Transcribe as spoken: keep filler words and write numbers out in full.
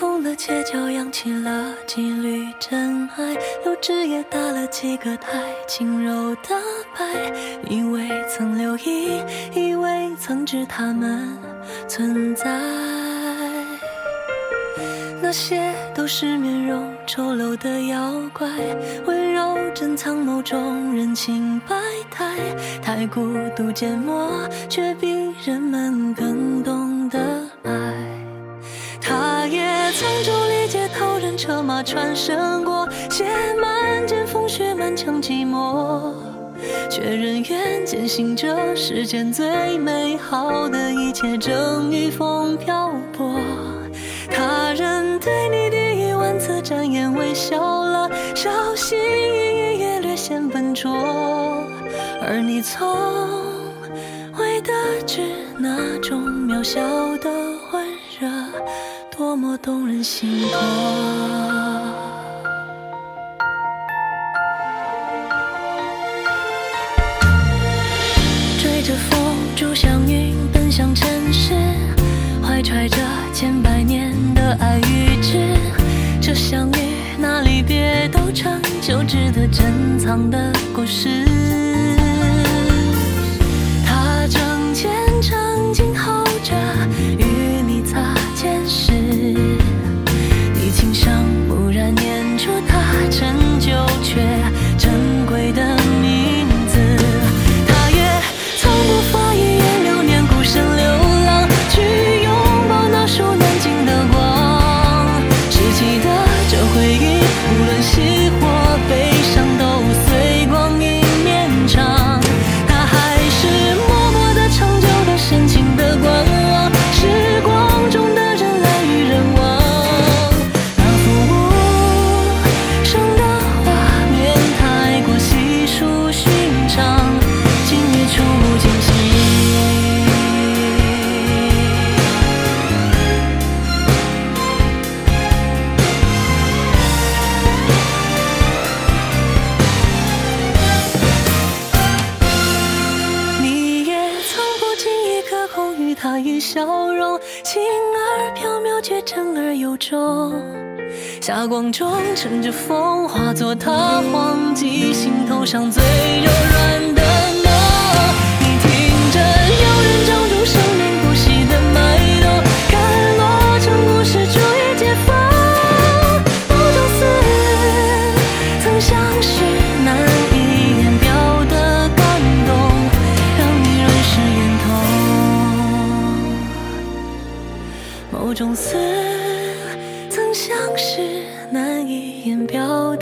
疯了，街角扬起了几缕真爱，六指也打了几个胎，轻柔的白。以为曾留意，以为曾知他们存在，那些都是面容丑陋的妖怪，温柔珍藏某种人情百态，太孤独缄默，却比人们更懂得爱。他也曾伫立街头，人车马穿胜过，写满剑风雪，满腔寂寞，却仍愿坚信这世间最美好的一切正与风漂泊。他人对你第一万次展颜微笑了，小心翼翼也略显笨拙，而你从未得知那种渺小的温热多么动人心魄。追着风逐祥云奔向尘世，怀揣着千百年的爱与痴，这相遇哪离别都成就值得珍藏的故事。他正虔诚静候着与你擦肩时，你轻声蓦然念出他陈旧却珍贵的名字。他也从不发一言流年孤身流浪，去拥抱那束南京的光。拾起的这回忆，无论喜或悲伤，都随光阴绵长。他还是默默地长久的深情的观望，时光中的人来与人往。那幅无声的画面太过稀疏寻常，今夜触目惊心。你也曾不经意隔空与他一笑容，轻而缥缈却真而有衷。霞光中乘着风，化作他晃记心头上最柔软的梦。你听着有人唱出生命不息的脉动，看落成故事终于解放。某种似曾相识难以言表的感动，让你润湿眼头。某种似曾相识难以言表的